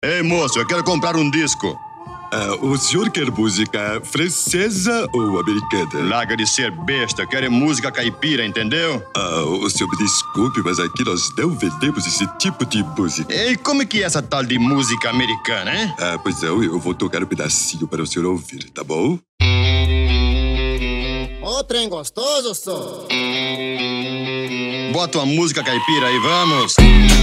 Ei, moço, eu quero comprar um disco. O senhor quer música francesa ou americana? Larga de ser besta, eu quero música caipira, entendeu? O senhor me desculpe, mas aqui nós não vendemos esse tipo de música. E como é que é essa tal de música americana, hein? Pois não, eu vou tocar um pedacinho para o senhor ouvir, tá bom? Ô, trem gostoso, só. Bota uma música caipira aí, vamos.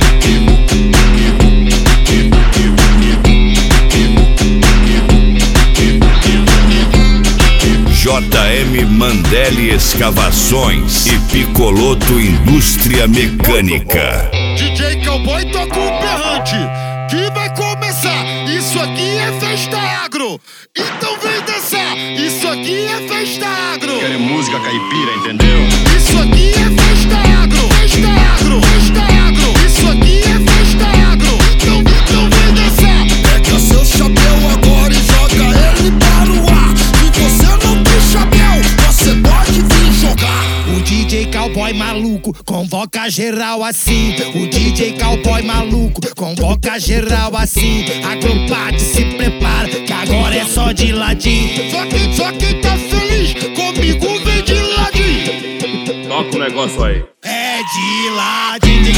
JM Mandelli Escavações e Picoloto Indústria Mecânica. DJ Cowboy toca um berrante que vai começar. Isso aqui é festa agro, então vem dançar. Isso aqui é festa agro. Quero música caipira, entendeu? Isso aqui é festa agro, festa agro, festa agro. Isso aqui é festa agro, então vem dançar. Pega seu chapéu agora e joga ele para o ar. Se você não tem chapéu, você pode vir jogar. O DJ Cowboy maluco convoca geral assim. O DJ Cowboy maluco convoca geral assim. Agrupado, se prepara, que agora é só de ladinho. Só quem tá feliz comigo vem de ladinho. Toca o negócio aí. É de ladinho.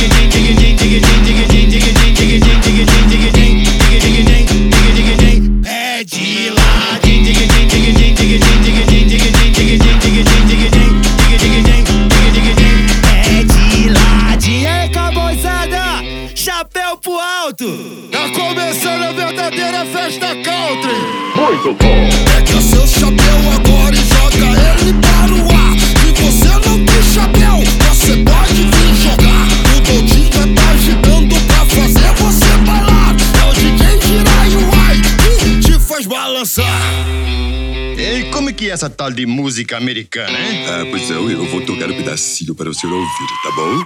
É de ladinho. É de ladinho. Aí, cowboyzada, chapéu pro alto. Tá começando a verdadeira festa country. Muito bom. Pega seu chapéu agora e joga ele para o ar. Se você não tem chapéu, você pode vir jogar. O Doldinho já tá agitando pra fazer você bailar. É o DJ Jiraiuai que te faz balançar. E como é que é essa tal de música americana, hein? Pois não, eu vou tocar um pedacinho para o senhor ouvir, tá bom?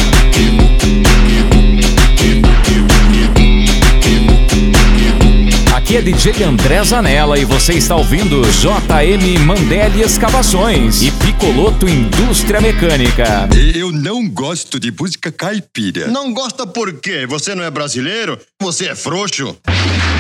Aqui é DJ André Zanella e você está ouvindo JM Mandelli Escavações e Picoloto Indústria Mecânica. Eu não gosto de música caipira. Não gosta por quê? Você não é brasileiro? Você é frouxo?